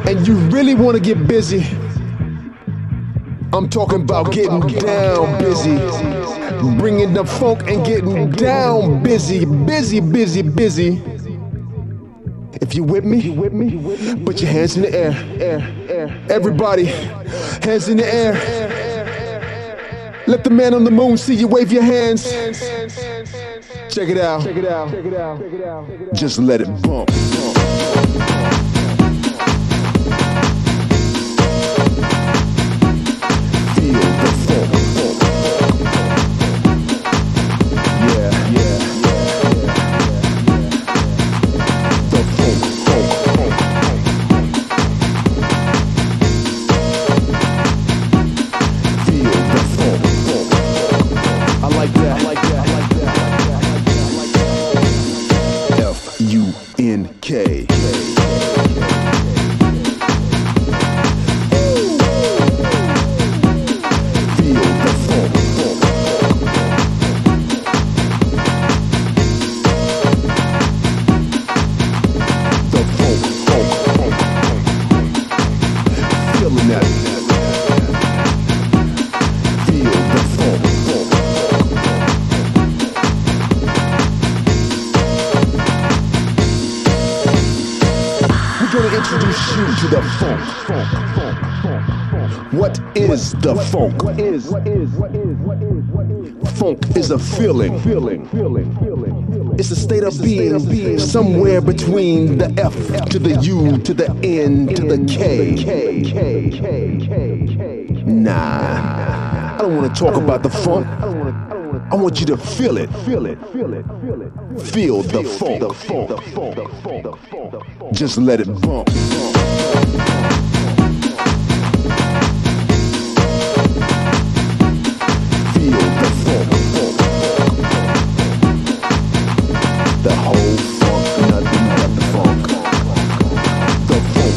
and you really want to get busy, I'm talking about getting down busy, bringing the funk and getting down busy, busy, busy, busy. If you with me, put your hands in the air. Everybody, hands in the air. Let the man on the moon see you wave your hands. Check it out. Just let it bump. Feel the funk. The funk. Feel the funk. I like that. F-U-N-K. Introduce you to the funk. What is the funk? Funk is a feeling. It's a state of being somewhere between the F to the U to the N to the K. Nah, I don't want to talk about the funk. I want you to feel it. Feel the funk. Just let it bump.